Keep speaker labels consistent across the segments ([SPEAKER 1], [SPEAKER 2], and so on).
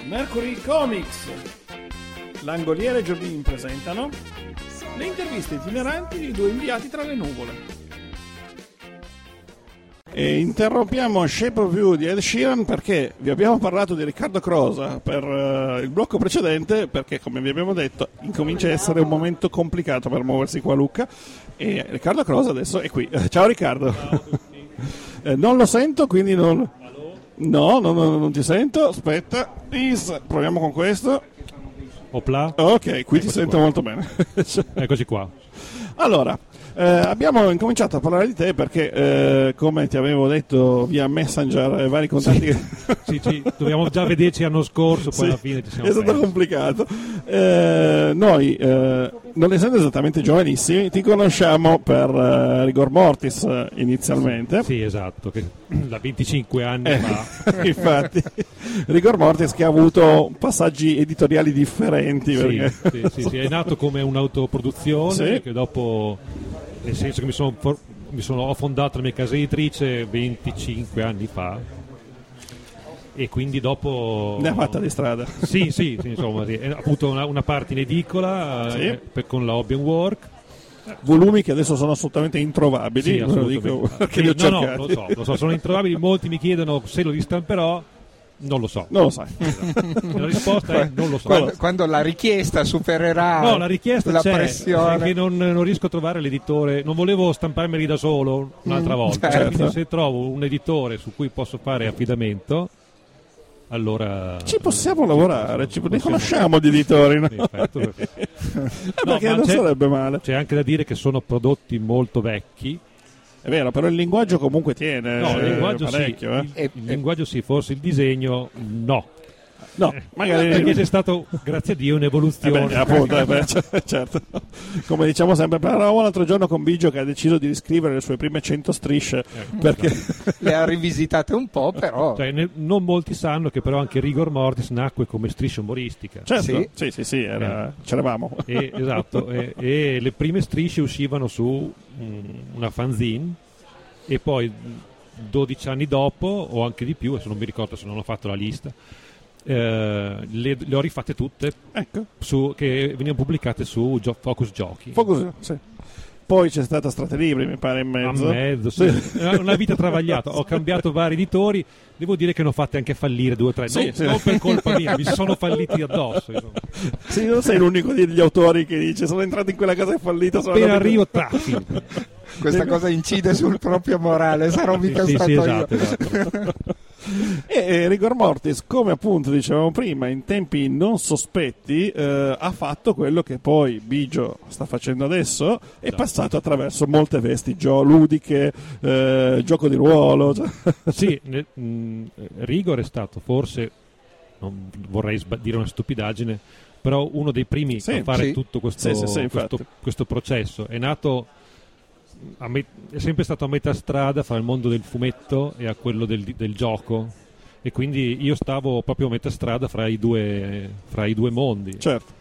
[SPEAKER 1] Mercury Comics, Langoliere e Giordini presentano le interviste itineranti di due inviati tra le nuvole. E interrompiamo Shape of You di Ed Sheeran perché vi abbiamo parlato di Riccardo Crosa per il blocco precedente, perché come vi abbiamo detto incomincia a essere un momento complicato per muoversi qua a Lucca e Riccardo Crosa adesso è qui. Ciao Riccardo. Ciao a tutti. Non lo sento, quindi non... No, non ti sento, aspetta, proviamo con questo.
[SPEAKER 2] Opla.
[SPEAKER 1] Ok, qui ti sento molto bene.
[SPEAKER 2] Eccoci qua.
[SPEAKER 1] Allora, abbiamo incominciato a parlare di te perché, come ti avevo detto via Messenger e vari contatti...
[SPEAKER 2] Sì, dobbiamo già vederci l'anno scorso, poi alla fine ci siamo
[SPEAKER 1] persi. È stato complicato. Noi, non essendo esattamente giovanissimi, ti conosciamo per Rigor Mortis inizialmente.
[SPEAKER 2] Sì, esatto, che da 25 anni fa.
[SPEAKER 1] Infatti, Rigor Mortis che ha avuto passaggi editoriali differenti. Perché...
[SPEAKER 2] Sì, è nato come un'autoproduzione che dopo... Nel senso che ho fondato la mia casa editrice 25 anni fa e quindi dopo...
[SPEAKER 1] Ne ha fatta di strada.
[SPEAKER 2] Sì, insomma, sì. Ha avuto una parte in edicola con la Hobby & Work.
[SPEAKER 1] Volumi che adesso sono assolutamente introvabili,
[SPEAKER 2] sì,
[SPEAKER 1] lo dico perché li ho cercati.
[SPEAKER 2] No, lo so, sono introvabili, molti mi chiedono se lo ristamperò. Non lo so.
[SPEAKER 1] Non lo sai.
[SPEAKER 2] La risposta è non lo so.
[SPEAKER 3] Quando la richiesta supererà
[SPEAKER 2] la richiesta
[SPEAKER 3] la
[SPEAKER 2] c'è,
[SPEAKER 3] pressione.
[SPEAKER 2] Perché non riesco a trovare l'editore. Non volevo stamparmeli da solo un'altra volta.
[SPEAKER 3] Certo.
[SPEAKER 2] Quindi se trovo un editore su cui posso fare affidamento, allora
[SPEAKER 1] ci possiamo lavorare, ne conosciamo di editori, no?
[SPEAKER 2] Perfetto.
[SPEAKER 1] Perché non sarebbe male.
[SPEAKER 2] C'è anche da dire che sono prodotti molto vecchi.
[SPEAKER 1] È vero, però il linguaggio comunque tiene.
[SPEAKER 2] No, il linguaggio
[SPEAKER 1] parecchio.
[SPEAKER 2] Il linguaggio sì, forse il disegno no.
[SPEAKER 1] No, magari
[SPEAKER 2] perché c'è stato, grazie a Dio, un'evoluzione.
[SPEAKER 1] Appunto, certo. Come diciamo sempre, parlavamo l'altro giorno con Bigio che ha deciso di riscrivere le sue prime 100 strisce perché
[SPEAKER 3] le ha rivisitate un po', però.
[SPEAKER 2] Cioè, non molti sanno che però anche Rigor Mortis nacque come striscia umoristica.
[SPEAKER 1] Certo, sì, c'eravamo.
[SPEAKER 2] Esatto, e le prime strisce uscivano su una fanzine e poi 12 anni dopo o anche di più, adesso non mi ricordo se non ho fatto la lista, le ho rifatte tutte,
[SPEAKER 1] ecco,
[SPEAKER 2] che venivano pubblicate su Focus Giochi.
[SPEAKER 1] Sì. Poi c'è stata Stratelibri, mi pare, in mezzo.
[SPEAKER 2] Sì. Una vita travagliata. Ho cambiato vari editori, devo dire che ne ho fatte anche fallire 2 o 3. Non per colpa mia, mi sono falliti addosso. Insomma.
[SPEAKER 1] Sì, non sei l'unico degli autori che dice sono entrato in quella casa e fallito.
[SPEAKER 2] Appena arrivo, traffico.
[SPEAKER 3] Questa cosa incide sul proprio morale, sarò mica stato io.
[SPEAKER 2] Esatto.
[SPEAKER 1] E Rigor Mortis, come appunto dicevamo prima, in tempi non sospetti, ha fatto quello che poi Bigio sta facendo adesso, è passato attraverso molte vesti ludiche, gioco di ruolo.
[SPEAKER 2] Sì, Rigor è stato forse, non vorrei dire una stupidaggine, però uno dei primi a fare tutto questo processo. È nato... è sempre stato a metà strada fra il mondo del fumetto e a quello del gioco, e quindi io stavo proprio a metà strada fra i due mondi.
[SPEAKER 1] Certo.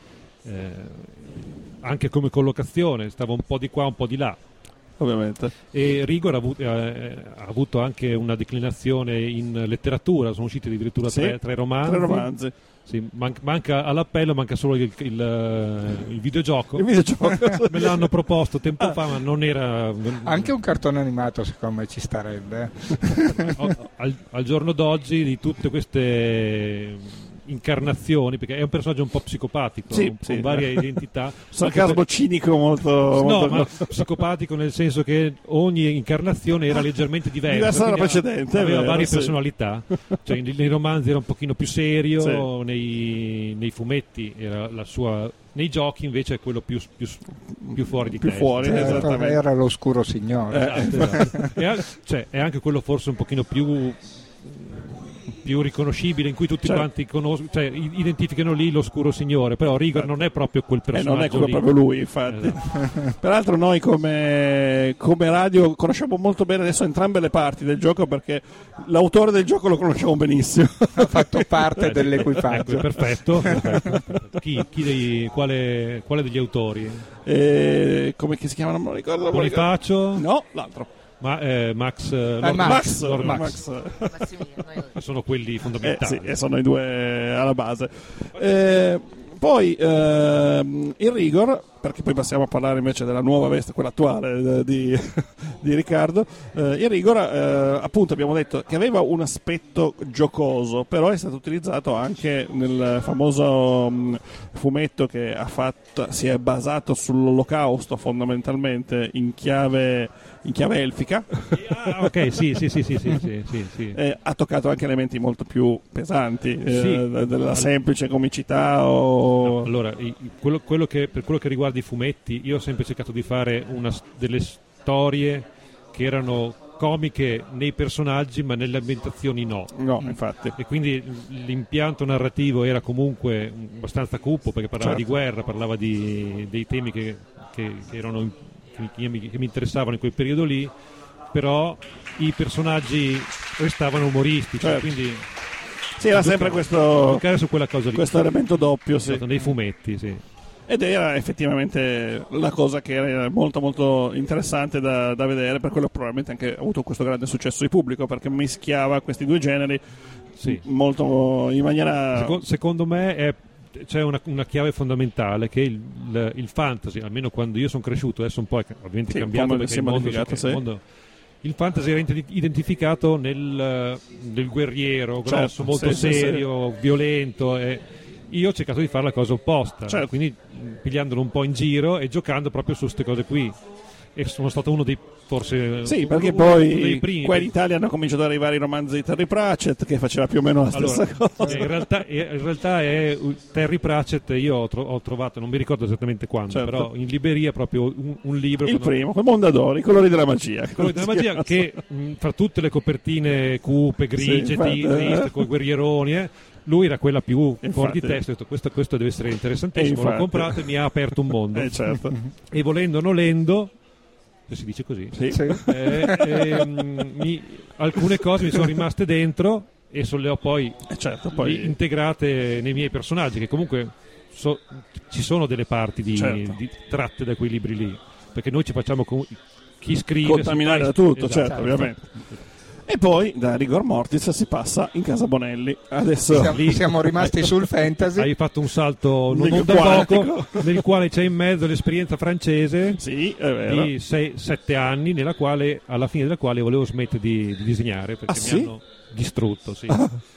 [SPEAKER 2] Anche come collocazione stavo un po' di qua, un po' di là,
[SPEAKER 1] ovviamente.
[SPEAKER 2] E Rigor ha avuto anche una declinazione in letteratura, sono usciti addirittura 3 romanzi.
[SPEAKER 1] 3 romanzi.
[SPEAKER 2] Sì, manca all'appello, manca solo il videogioco.
[SPEAKER 1] Il videogioco.
[SPEAKER 2] Me l'hanno proposto tempo fa, ma non era.
[SPEAKER 3] Anche un cartone animato, secondo me, ci starebbe.
[SPEAKER 2] Al giorno d'oggi, di tutte queste incarnazioni, perché è un personaggio un po' psicopatico, con varie identità.
[SPEAKER 1] Sarcasmo cinico molto
[SPEAKER 2] ma psicopatico nel senso che ogni incarnazione era leggermente diversa
[SPEAKER 1] dalla precedente,
[SPEAKER 2] aveva varie personalità. Cioè, nei romanzi era un pochino più serio, nei fumetti era la sua, nei giochi invece è quello più fuori di testa.
[SPEAKER 1] Fuori, esattamente.
[SPEAKER 3] Era l'oscuro signore.
[SPEAKER 2] Esatto. È anche quello forse un pochino più riconoscibile, in cui tutti quanti identificano lì l'oscuro signore, però Rigor non è proprio quel personaggio,
[SPEAKER 1] non è proprio lui, infatti. Peraltro noi come radio conosciamo molto bene adesso entrambe le parti del gioco, perché l'autore del gioco lo conosciamo benissimo,
[SPEAKER 3] ha fatto parte dell'equipaggio.
[SPEAKER 2] Perfetto. Quale degli autori?
[SPEAKER 1] Come si chiama? Non me lo ricordo.
[SPEAKER 2] Bonifacio?
[SPEAKER 1] No, l'altro.
[SPEAKER 2] Max. Sono quelli fondamentali.
[SPEAKER 1] Sì, e sono i due alla base. Poi il Rigor, perché poi passiamo a parlare invece della nuova veste, quella attuale di Riccardo. Il Rigor, appunto, abbiamo detto che aveva un aspetto giocoso, però è stato utilizzato anche nel famoso fumetto che si è basato sull'Olocausto fondamentalmente in chiave elfica.
[SPEAKER 2] Ok, sì.
[SPEAKER 1] Ha toccato anche elementi molto più pesanti, della semplice comicità o...
[SPEAKER 2] No, allora, per quello che riguarda i fumetti, io ho sempre cercato di fare delle storie che erano comiche nei personaggi, ma nelle ambientazioni no.
[SPEAKER 1] No, infatti.
[SPEAKER 2] E quindi l'impianto narrativo era comunque abbastanza cupo, perché parlava di guerra, parlava dei temi che mi interessavano in quel periodo lì, però i personaggi restavano umoristici, quindi...
[SPEAKER 1] Sì, era sempre questo
[SPEAKER 2] su quella cosa lì.
[SPEAKER 1] Questo elemento doppio, sì.
[SPEAKER 2] Nei fumetti, sì.
[SPEAKER 1] Ed era effettivamente la cosa che era molto molto interessante da vedere, per quello probabilmente anche ha avuto questo grande successo di pubblico, perché mischiava questi due generi molto in maniera...
[SPEAKER 2] Secondo me c'è una chiave fondamentale, che il fantasy, almeno quando io sono cresciuto, adesso un po' è ovviamente cambiato, perché il mondo... Il fantasy era identificato nel guerriero grosso, molto serio, violento, e io ho cercato di fare la cosa opposta, quindi pigliandolo un po' in giro e giocando proprio su queste cose qui, e sono stato uno dei
[SPEAKER 1] perché poi qua in Italia hanno cominciato ad arrivare i romanzi di Terry Pratchett, che faceva più o meno la stessa cosa.
[SPEAKER 2] In realtà è Terry Pratchett, io ho trovato, non mi ricordo esattamente quando, però in libreria proprio un libro,
[SPEAKER 1] il primo, con Mondadori, I colori della magia,
[SPEAKER 2] che fra tutte le copertine cupe, grigie, triste, con i guerrieroni, lui era quella più fuori di testa. Ho detto questo deve essere interessantissimo, l'ho comprato e mi ha aperto un mondo. E volendo o nolendo, si dice così, alcune cose mi sono rimaste dentro e le ho poi integrate nei miei personaggi, che comunque ci sono delle parti di tratte da quei libri lì, perché noi ci facciamo chi scrive
[SPEAKER 1] contaminare da tutto, ovviamente. E poi da Rigor Mortis si passa in Casa Bonelli. Adesso
[SPEAKER 3] siamo rimasti sul fantasy.
[SPEAKER 2] Hai fatto un salto non da poco, nel quale c'è in mezzo l'esperienza francese di 6-7 anni, alla fine della quale volevo smettere di disegnare, perché mi hanno distrutto. Sì,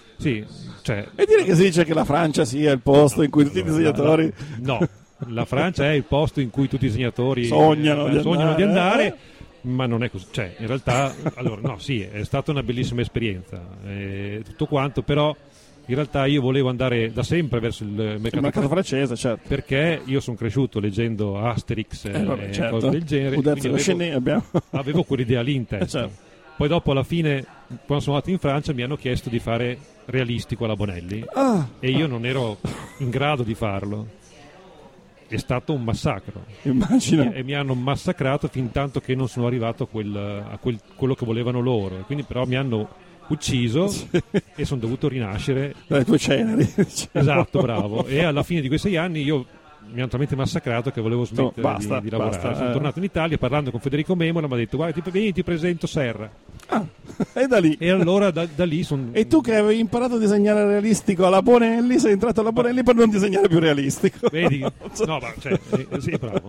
[SPEAKER 1] e dire che si dice che la Francia sia il posto in cui tutti i disegnatori...
[SPEAKER 2] No, la Francia è il posto in cui tutti i disegnatori
[SPEAKER 1] sognano
[SPEAKER 2] di andare. Ma non è così, in realtà è stata una bellissima esperienza, tutto quanto, però in realtà io volevo andare da sempre verso il mercato francese, perché io sono cresciuto leggendo Asterix e cose del genere, avevo quell'idea lì in testa. Poi dopo, alla fine, quando sono andato in Francia, mi hanno chiesto di fare realistico alla Bonelli e io non ero in grado di farlo. È stato un massacro,
[SPEAKER 1] immagino,
[SPEAKER 2] e mi hanno massacrato fin tanto che non sono arrivato a quello che volevano loro, quindi però mi hanno ucciso e sono dovuto rinascere
[SPEAKER 1] dalle tue ceneri,
[SPEAKER 2] esatto, bravo, e alla fine di quei 6 anni mi hanno talmente massacrato che volevo smettere di lavorare. Sono tornato in Italia, parlando con Federico Memola, mi ha detto: guarda, vieni, ti presento Serra.
[SPEAKER 1] E da lì.
[SPEAKER 2] E allora da lì sono.
[SPEAKER 1] E tu che avevi imparato a disegnare realistico alla Bonelli, sei entrato alla Bonelli per non disegnare più realistico.
[SPEAKER 2] Vedi? No, ma sì, bravo.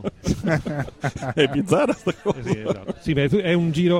[SPEAKER 1] È bizzarra sta cosa.
[SPEAKER 2] Sì, esatto. Sì, è un giro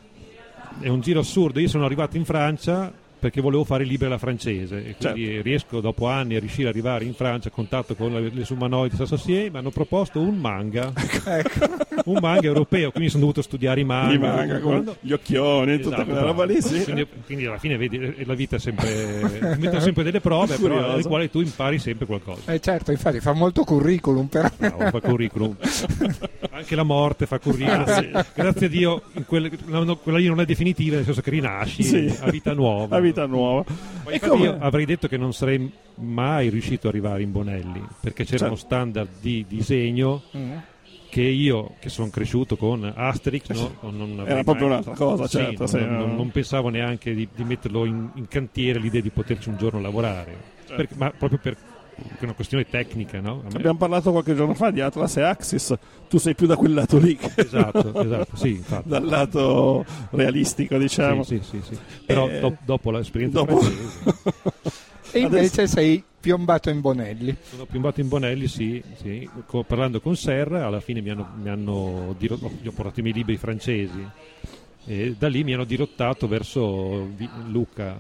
[SPEAKER 2] assurdo. Io sono arrivato in Francia perché volevo fare libri alla francese, e quindi riesco dopo anni a riuscire ad arrivare in Francia a contatto con le Sumanoidi Sassasier. Mi hanno proposto un manga un manga europeo, quindi sono dovuto studiare i manga
[SPEAKER 1] con gli occhioni, tutta quella roba lì,
[SPEAKER 2] quindi alla fine vedi, la vita è sempre mette sempre delle prove, però alle quali tu impari sempre qualcosa.
[SPEAKER 3] Certo, infatti fa molto curriculum, però.
[SPEAKER 2] Bravo, fa curriculum. Anche la morte fa curriculum. Grazie a Dio quella lì non è definitiva, nel senso che rinasci a vita nuova.
[SPEAKER 1] Infatti
[SPEAKER 2] io avrei detto che non sarei mai riuscito ad arrivare in Bonelli, perché c'era uno standard di disegno che io, che sono cresciuto con Asterix, non
[SPEAKER 1] era proprio un'altra cosa,
[SPEAKER 2] non pensavo neanche di metterlo in cantiere l'idea di poterci un giorno lavorare, ma proprio è una questione tecnica, no?
[SPEAKER 1] Abbiamo parlato qualche giorno fa di Atlas e Axis, tu sei più da quel lato lì.
[SPEAKER 2] Esatto, sì, infatti.
[SPEAKER 1] Dal lato realistico, diciamo.
[SPEAKER 2] Sì. Però dopo l'esperienza francese...
[SPEAKER 3] E invece sei piombato in Bonelli.
[SPEAKER 2] Sono piombato in Bonelli, sì. Parlando con Serra, alla fine mi hanno io ho portato i miei libri francesi e da lì mi hanno dirottato verso Luca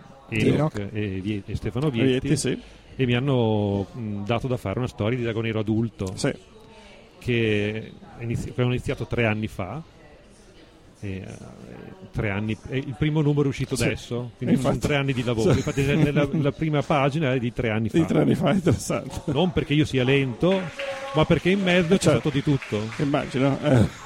[SPEAKER 2] e Stefano Vietti,
[SPEAKER 1] sì.
[SPEAKER 2] E mi hanno dato da fare una storia di Dragonero adulto,
[SPEAKER 1] sì,
[SPEAKER 2] che ho iniziato 3 anni fa. 3 anni, il primo numero è uscito adesso, quindi sono 3 anni di lavoro. Infatti la prima pagina è di 3 anni fa.
[SPEAKER 1] Di 3 anni fa, interessante.
[SPEAKER 2] Non perché io sia lento, ma perché in mezzo c'è stato di tutto.
[SPEAKER 1] Immagino.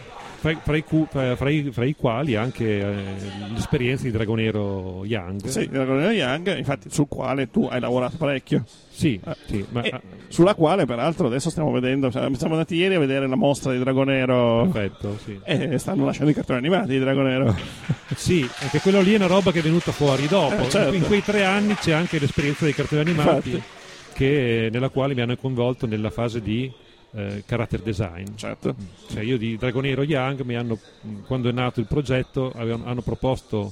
[SPEAKER 2] Fra i quali anche l'esperienza di Dragonero Young.
[SPEAKER 1] Sì, Dragonero Young, infatti sul quale tu hai lavorato parecchio.
[SPEAKER 2] Sì,
[SPEAKER 1] sulla quale peraltro adesso stiamo vedendo, siamo andati ieri a vedere la mostra di Dragonero.
[SPEAKER 2] Perfetto, sì.
[SPEAKER 1] E stanno lasciando i cartoni animati di Dragonero.
[SPEAKER 2] Sì, anche quello lì è una roba che è venuta fuori dopo.
[SPEAKER 1] Certo.
[SPEAKER 2] In quei 3 anni c'è anche l'esperienza dei cartoni animati, nella quale mi hanno coinvolto nella fase di character design.
[SPEAKER 1] Certo.
[SPEAKER 2] Cioè io di Dragonero Young quando è nato il progetto hanno proposto,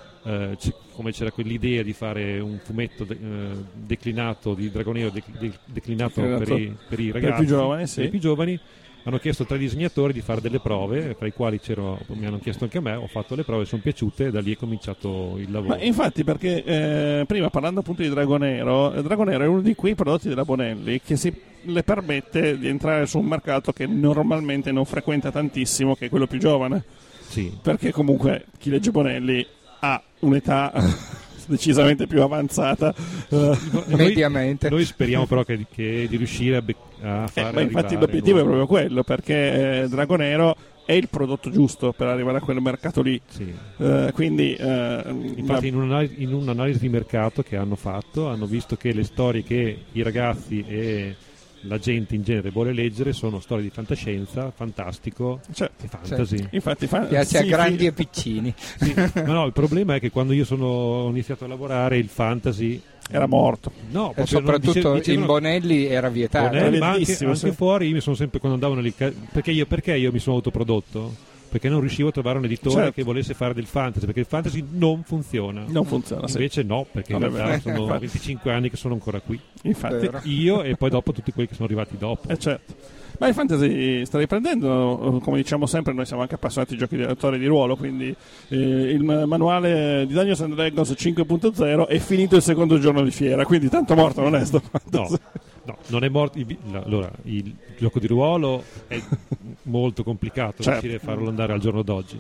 [SPEAKER 2] come c'era quell'idea di fare un fumetto declinato di Dragonero declinato per i ragazzi,
[SPEAKER 1] più giovani, sì.
[SPEAKER 2] Per i più giovani, hanno chiesto a 3 disegnatori di fare delle prove, tra i quali mi hanno chiesto anche a me, ho fatto le prove, sono piaciute e da lì è cominciato il lavoro.
[SPEAKER 1] Ma infatti, perché prima parlando appunto di Dragonero è uno di quei prodotti della Bonelli che le permette di entrare su un mercato che normalmente non frequenta tantissimo, che è quello più giovane.
[SPEAKER 2] Sì.
[SPEAKER 1] Perché comunque chi legge Bonelli ha un'età decisamente più avanzata,
[SPEAKER 3] mediamente.
[SPEAKER 2] Noi speriamo però che di riuscire a fare
[SPEAKER 1] ma infatti l'obiettivo è proprio quello, perché Dragonero è il prodotto giusto per arrivare a quel mercato lì.
[SPEAKER 2] Sì.
[SPEAKER 1] Quindi
[SPEAKER 2] infatti in un'analisi di mercato che hanno fatto hanno visto che le storie che i ragazzi e la gente in genere vuole leggere sono storie di fantascienza, fantastico e fantasy.
[SPEAKER 3] Certo.
[SPEAKER 1] Infatti
[SPEAKER 3] piace a grandi e piccini.
[SPEAKER 2] Sì. Ma no, il problema è che quando io ho iniziato a lavorare il fantasy
[SPEAKER 1] era morto.
[SPEAKER 2] No,
[SPEAKER 3] e soprattutto in Bonelli era vietato.
[SPEAKER 2] Bonelli, ma anche fuori io mi sono sempre, quando andavano lì, perché io mi sono autoprodotto? Perché non riuscivo a trovare un editore che volesse fare del fantasy, perché il fantasy non funziona. Invece no, perché in realtà sono 25 anni che sono ancora qui.
[SPEAKER 1] Infatti
[SPEAKER 2] io e poi dopo tutti quelli che sono arrivati dopo.
[SPEAKER 1] Certo. Ma il fantasy sta riprendendo, come diciamo sempre, noi siamo anche appassionati di giochi di autori di ruolo, quindi il manuale di Dungeons & Dragons 5.0 è finito il secondo giorno di fiera, quindi tanto morto non è sto fantasy.
[SPEAKER 2] No, non è morto. Allora, il gioco di ruolo è molto complicato riuscire a farlo andare al giorno d'oggi.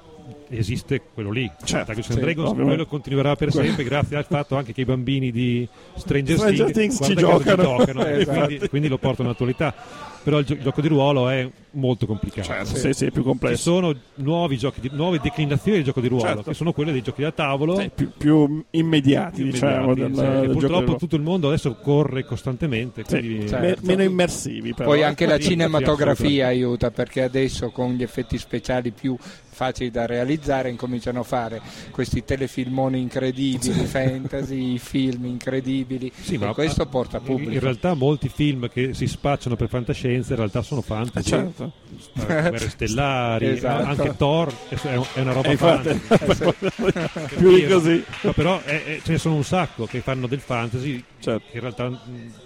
[SPEAKER 2] Esiste quello lì, Dungeons & Dragons, quello continuerà per sempre grazie al fatto anche che i bambini di Stranger Things
[SPEAKER 1] ci giocano.
[SPEAKER 2] Quindi lo portano all'attualità. Però il gioco di ruolo è molto complicato.
[SPEAKER 1] Sì, è più complesso.
[SPEAKER 2] Ci sono nuove declinazioni del gioco di ruolo, che sono quelle dei giochi da tavolo,
[SPEAKER 1] più immediati, diciamo.
[SPEAKER 2] Purtroppo tutto il mondo adesso corre costantemente, quindi
[SPEAKER 1] meno immersivi. Però.
[SPEAKER 3] Poi anche la cinematografia aiuta, perché adesso con gli effetti speciali più facili da realizzare incominciano a fare questi telefilmoni incredibili, fantasy, film incredibili, ma questo porta pubblico.
[SPEAKER 2] In realtà molti film che si spacciano per fantascienza in realtà sono fantasy. Guerre stellari, anche Thor è una roba fantasy.
[SPEAKER 1] Più di così.
[SPEAKER 2] Ma però ce ne sono un sacco che fanno del fantasy che in realtà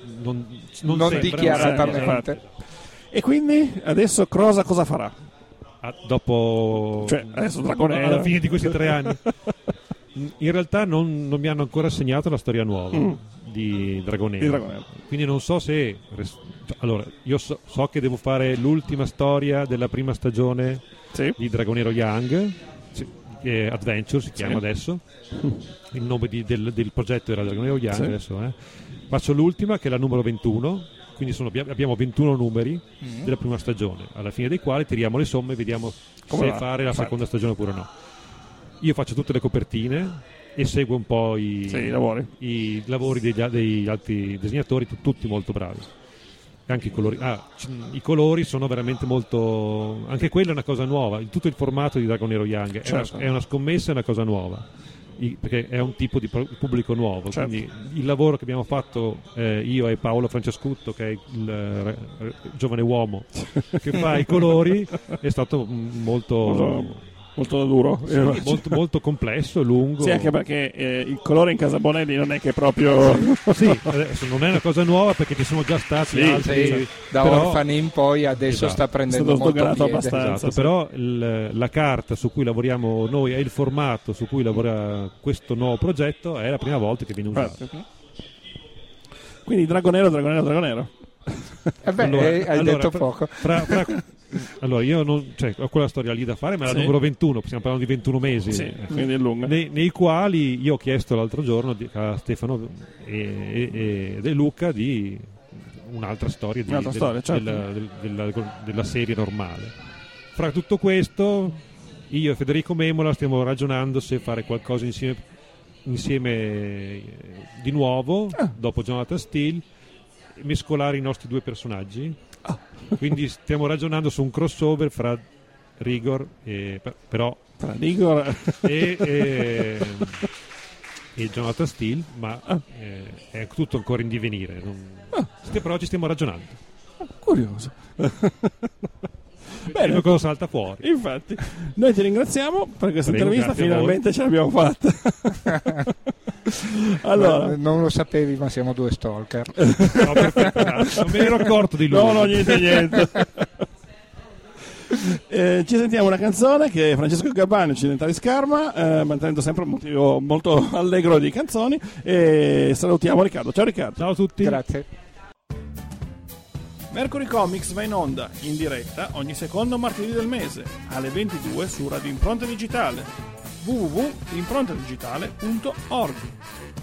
[SPEAKER 2] non
[SPEAKER 3] dichiaratamente.
[SPEAKER 1] E quindi adesso cosa farà?
[SPEAKER 2] Dopo
[SPEAKER 1] adesso Dragonero,
[SPEAKER 2] alla fine di questi 3 anni in realtà non mi hanno ancora assegnato la storia nuova di Dragonero. Quindi non so se allora io so che devo fare l'ultima storia della prima stagione di Dragonero Young, Adventure si chiama adesso, il nome del progetto era Dragonero Young, adesso faccio l'ultima che è la numero 21. Quindi abbiamo 21 numeri della prima stagione, alla fine dei quali tiriamo le somme e vediamo se fare la seconda stagione oppure no. Io faccio tutte le copertine e seguo un po' i lavori degli altri disegnatori, tutti molto bravi. Anche i colori sono veramente molto... Anche quella è una cosa nuova, tutto il formato di Dragonero Young è una scommessa, è una cosa nuova. perché è un tipo di pubblico nuovo, certo. Quindi il lavoro che abbiamo fatto io e Paolo Francescutto, che è il giovane uomo che fa i colori, è stato molto
[SPEAKER 1] duro,
[SPEAKER 2] sì, molto complesso, lungo.
[SPEAKER 1] Sì, anche perché il colore in Casa Bonelli non è che proprio
[SPEAKER 2] sì, adesso non è una cosa nuova perché ci sono già stati altri,
[SPEAKER 3] sì. Da Orfani in poi adesso sta prendendo molto piede.
[SPEAKER 1] Abbastanza,
[SPEAKER 2] esatto, però la carta su cui lavoriamo noi e il formato su cui lavora questo nuovo progetto è la prima volta che viene usato.
[SPEAKER 1] Quindi Dragonero.
[SPEAKER 3] Hai detto poco.
[SPEAKER 2] Allora, io ho quella storia lì da fare, ma è la numero 21, stiamo parlando di 21 mesi.
[SPEAKER 1] Sì, quindi è lunga.
[SPEAKER 2] Nei quali io ho chiesto l'altro giorno a Stefano e Luca di un'altra storia, della serie normale. Fra tutto questo, io e Federico Memola stiamo ragionando se fare qualcosa insieme di nuovo, dopo Jonathan Steele, mescolare i nostri due personaggi. Quindi stiamo ragionando su un crossover fra Rigor e Jonathan Steele, ma è tutto ancora in divenire. Però ci stiamo ragionando.
[SPEAKER 1] Curioso.
[SPEAKER 2] Bene, cosa salta fuori.
[SPEAKER 1] Infatti, noi ti ringraziamo per questa intervista, finalmente ce l'abbiamo fatta. Allora,
[SPEAKER 3] non lo sapevi, ma siamo due stalker.
[SPEAKER 2] No, perfetto, non me ne ero accorto di lui.
[SPEAKER 1] No, niente. Ci sentiamo una canzone che è Francesco Gabbani, Occidentali Scarma, mantenendo sempre un motivo molto allegro di canzoni, e salutiamo Riccardo. Ciao Riccardo.
[SPEAKER 2] Ciao a tutti.
[SPEAKER 3] Grazie.
[SPEAKER 1] Mercury Comics va in onda, in diretta, ogni secondo martedì del mese, alle 22 su Radio Impronta Digitale, www.improntadigitale.org.